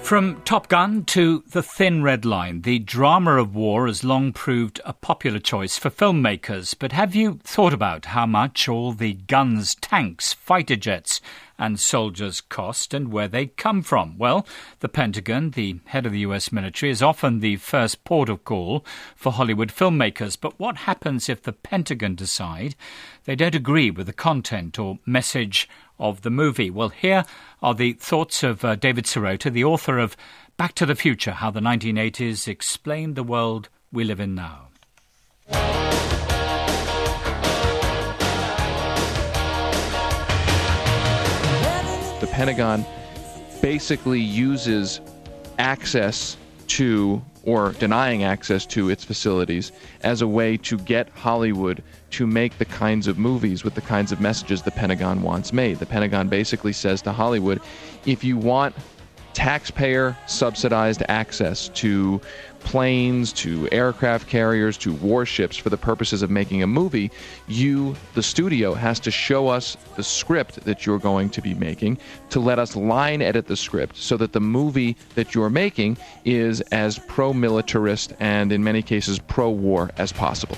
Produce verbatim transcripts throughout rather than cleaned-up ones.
From Top Gun to The Thin Red Line, the drama of war has long proved a popular choice for filmmakers. But have you thought about how much all the guns, tanks, fighter jets and soldiers cost and where they come from? Well, the Pentagon, the head of the U S military, is often the first port of call for Hollywood filmmakers. But what happens if the Pentagon decide they don't agree with the content or message of the movie? Well, here are the thoughts of uh, David Sirota, the author of Back to the Future, How the nineteen eighties Explained the World We Live in Now. The Pentagon basically uses access to, or denying access to, its facilities as a way to get Hollywood to make the kinds of movies with the kinds of messages the Pentagon wants made. The Pentagon basically says to Hollywood, if you want taxpayer-subsidized access to planes, to aircraft carriers, to warships for the purposes of making a movie, you, the studio, has to show us the script that you're going to be making, to let us line edit the script so that the movie that you're making is as pro-militarist and, in many cases, pro-war as possible.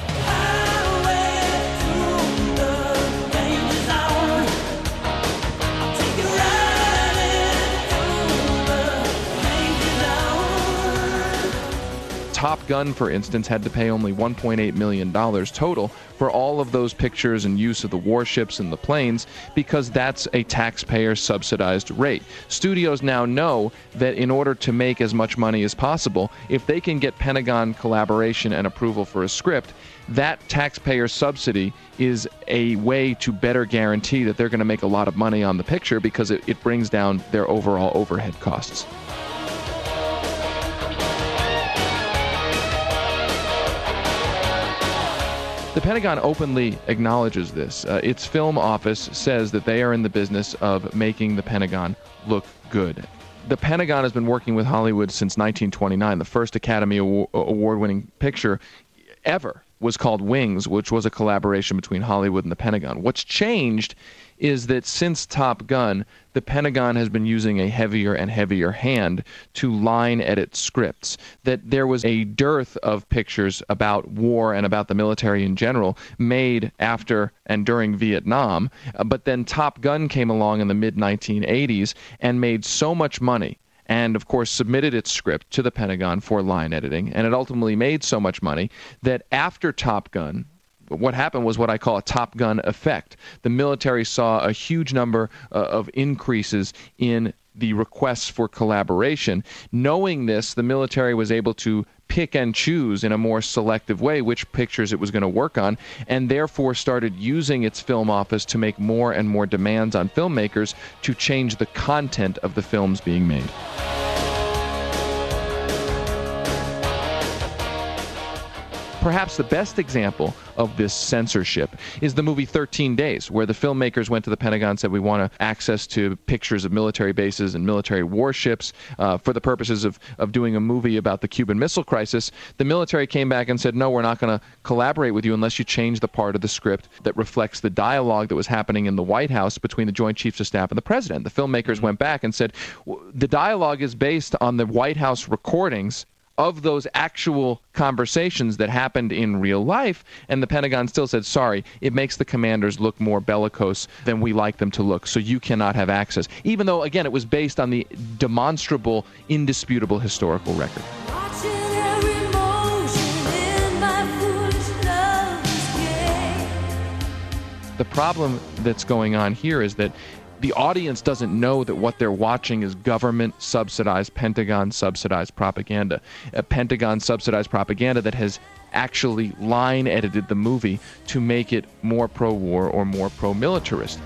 Top Gun, for instance, had to pay only one point eight million dollars total for all of those pictures and use of the warships and the planes, because that's a taxpayer-subsidized rate. Studios now know that in order to make as much money as possible, if they can get Pentagon collaboration and approval for a script, that taxpayer subsidy is a way to better guarantee that they're going to make a lot of money on the picture, because it, it brings down their overall overhead costs. The Pentagon openly acknowledges this. Uh, its film office says that they are in the business of making the Pentagon look good. The Pentagon has been working with Hollywood since nineteen twenty-nine. The first Academy Award-winning picture ever was called Wings, which was a collaboration between Hollywood and the Pentagon. What's changed is that since Top Gun, the Pentagon has been using a heavier and heavier hand to line edit scripts. That there was a dearth of pictures about war and about the military in general made after and during Vietnam, but then Top Gun came along in the mid nineteen eighties and made so much money, and, of course, submitted its script to the Pentagon for line editing, and it ultimately made so much money that after Top Gun, what happened was what I call a Top Gun effect. The military saw a huge number uh, of increases in the requests for collaboration. Knowing this, the military was able to pick and choose in a more selective way which pictures it was going to work on, and therefore started using its film office to make more and more demands on filmmakers to change the content of the films being made. Perhaps the best example of this censorship is the movie thirteen days, where the filmmakers went to the Pentagon and said, we want access to pictures of military bases and military warships uh, for the purposes of, of doing a movie about the Cuban Missile Crisis. The military came back and said, no, we're not going to collaborate with you unless you change the part of the script that reflects the dialogue that was happening in the White House between the Joint Chiefs of Staff and the President. The filmmakers mm-hmm. went back and said, the dialogue is based on the White House recordings of those actual conversations that happened in real life, and the Pentagon still said, sorry, it makes the commanders look more bellicose than we like them to look, so you cannot have access. Even though, again, it was based on the demonstrable, indisputable historical record. The problem that's going on here is that the audience doesn't know that what they're watching is government-subsidized, Pentagon-subsidized propaganda. A Pentagon-subsidized propaganda that has actually line-edited the movie to make it more pro-war or more pro-militarist.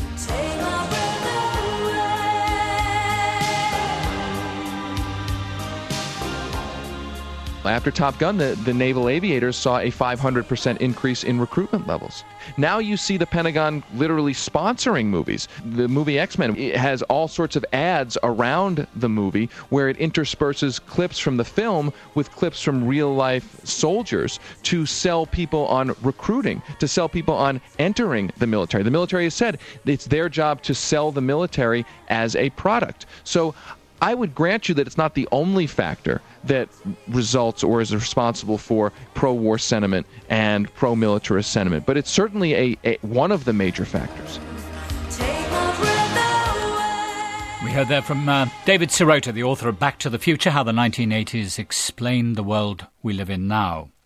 After Top Gun, the, the naval aviators saw a five hundred percent increase in recruitment levels. Now you see the Pentagon literally sponsoring movies. The movie X-Men has all sorts of ads around the movie where it intersperses clips from the film with clips from real-life soldiers to sell people on recruiting, to sell people on entering the military. The military has said it's their job to sell the military as a product. So I would grant you that it's not the only factor that results or is responsible for pro-war sentiment and pro-militarist sentiment, but it's certainly a, a one of the major factors. We heard there from uh, David Sirota, the author of Back to the Future, How the nineteen eighties Explained the World We Live in Now.